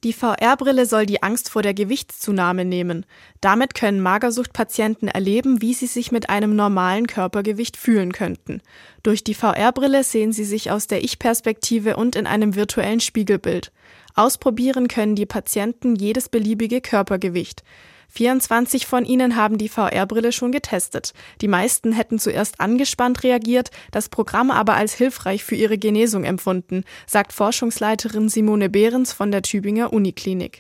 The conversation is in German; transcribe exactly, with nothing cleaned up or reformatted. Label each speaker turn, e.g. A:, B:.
A: Die V R-Brille soll die Angst vor der Gewichtszunahme nehmen. Damit können Magersuchtpatienten erleben, wie sie sich mit einem normalen Körpergewicht fühlen könnten. Durch die V R-Brille sehen sie sich aus der Ich-Perspektive und in einem virtuellen Spiegelbild. Ausprobieren können die Patienten jedes beliebige Körpergewicht. vierundzwanzig von ihnen haben die V R-Brille schon getestet. Die meisten hätten zuerst angespannt reagiert, das Programm aber als hilfreich für ihre Genesung empfunden, sagt Forschungsleiterin Simone Behrens von der Tübinger Uniklinik.